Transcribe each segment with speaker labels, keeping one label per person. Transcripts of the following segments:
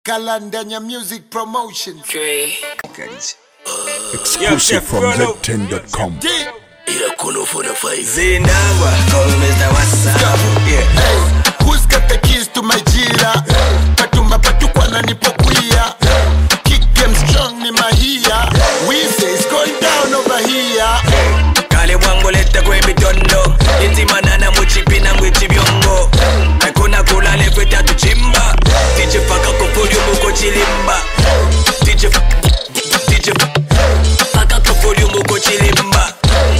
Speaker 1: Kalandanya Music Promotion.
Speaker 2: Exclusive from Z10.com.
Speaker 3: Zindangwa, call Mr. WhatsApp.
Speaker 1: Hey, who's got the keys to my jira? Patumba patukwa na nipokuia. Kick them strong ni mahia. We say it's going down over here.
Speaker 3: Kale wango leta kwe mitondo. Iti manana muchipi na mwiti byongo. Hakuna kula lefeta tuchimba. DJ faka kufolio muko chilimba. DJ faka kufolio muko chilimba.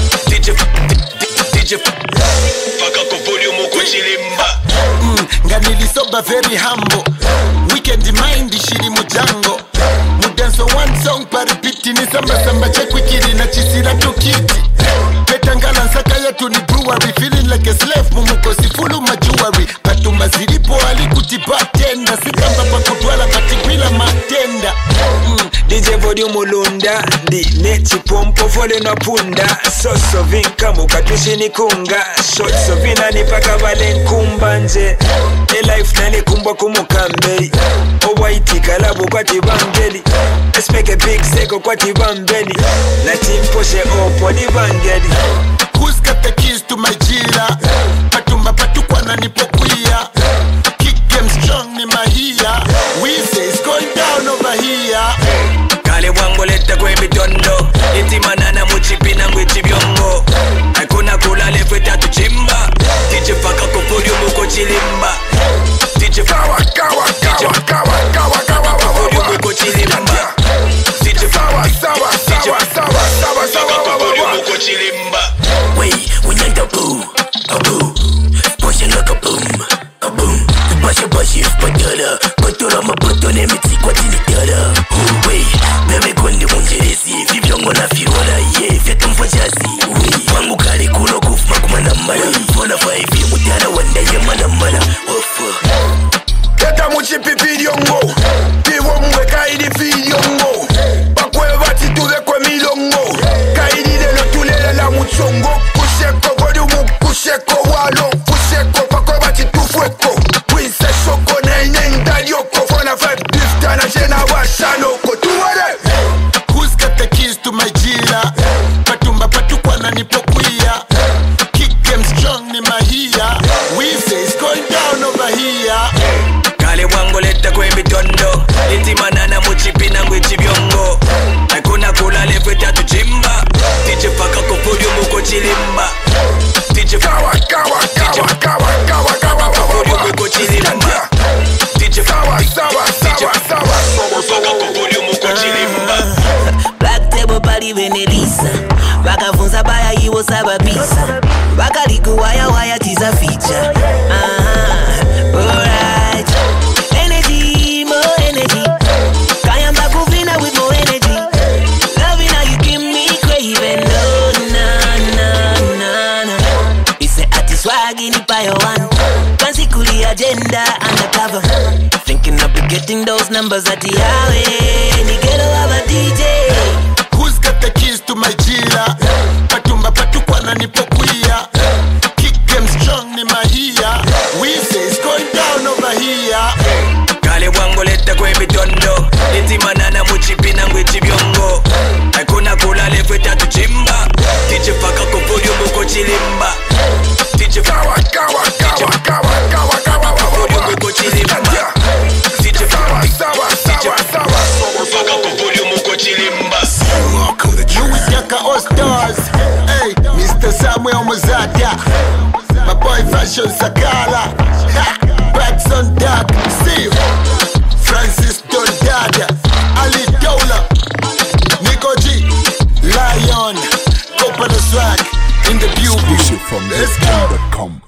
Speaker 3: DJ faka kufolio muko chilimba.
Speaker 1: Nganilisoba very humble. Weekend mind shiri mujango. Mudanso one song paripiti ni samba chekwikiri na chisira tukiti. Petangala nsaka yetu ni brewery. Feeling like a slave mumuko sifulu majuari. Patuma zilipo alikutipa tenda. Sikamba pa kutwala patikwila matenda.
Speaker 3: DJ volume ulunda. Di nechi pompo fole na punda. Soso vinka mukatushi ni kunga. Shotso vina ni paka vale nkumba nje. Life nani kumbwa kumukambe. Owaiti kalabu kwa tibangeli. Let's make a big seko kwa tibambeli. Latin poshe opo divangeli.
Speaker 1: Who's got the keys to my jira? Patumba patukwa na nipokuia. Kick them strong ni mahia. We say it's going down over here.
Speaker 3: Kale wango leta kwe mitondo. Iti manana muchipi na mwiti byongo. Hakuna kula lefeta tuchimba. DJ faka kufolio muko chilimba. DJ faka kufolio muko chilimba. DJ faka kufolio muko chilimba.
Speaker 4: Wait, when you're boom, a boom, pushing like a boom, a boom. Bashi, patara, ma patone mitsi kwa tini dara. Wait, bebe kondi munjeresi, vivyongo na fiora, yeah, vyetu mfajazi. Wait, wangu kare kuno kufuma kumana mara. Fona 5 mutara wanda ye mana mara. Wafa.
Speaker 5: Keta muchipi pidiongo, pivo mwe kaidi fidiongo. Bakwe vati tuve kwe milongo. Kaidi lelo tulele la muchongo. Kusheko volumu, kusheko walo. Kusheko bakwe vati tufueko. Winse shoko na inenda yoko. Fona 5 difta na jena washanoko. Tuwale!
Speaker 1: Who's got the keys to my jira? Patumba patukwa na nipokuia. Kick them strong ni mahia. We say it's going down over here.
Speaker 3: Kale wango leta kwe mitondo. Iti manana muchipi na mwiti byongo. Hakuna kula lefeta tuchimba. DJ faka kufolio muko chilimba. DJ faka kufolio muko chilimba. DJ faka kufolio muko chilimba.
Speaker 6: Black table party venelisa. Wakafunza baya iwo sababisa. Wakaliku waya tiza feature. Alright. Energy, more energy. Kayamba kuvina with more energy. Loving how you give me craving. No, na. Ise ati swagi ni payo one. Fancy kuli agenda undercover. Thinking I'll be getting those numbers at the highway. Ni ghetto of a DJ.
Speaker 1: Who's got the keys to my jira? Patumba patukwa na nipokuia. Kick them strong ni mahia. We say it's going down over here.
Speaker 3: Kale wango leta kwe mitondo. Iti manana muchipi na mwiti byongo. Hakuna kula lefeta tuchimba. DJ faka kufolio muko chilimba. DJ faka kufolio muko chilimba. DJ faka kufolio muko chilimba.
Speaker 1: Louis Yaka All Stars. Hey, Mr. Samuel Muzata. My boy Fashion Sakala. Bats on Dark. Steve. Francis Dondada. Ali Dola. Nico G. Lion. Open the swag in the beauty.
Speaker 2: Exclusive from
Speaker 1: Let's go.
Speaker 2: Z10.com.